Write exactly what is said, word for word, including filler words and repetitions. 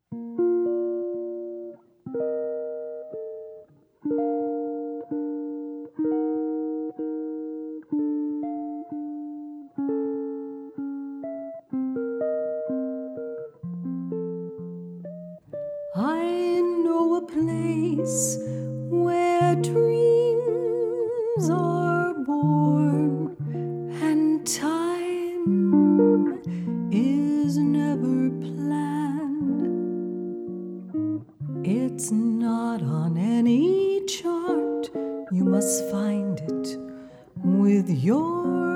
I know a place where dreams are born and time is never planned. It's not on any chart. You must find it with your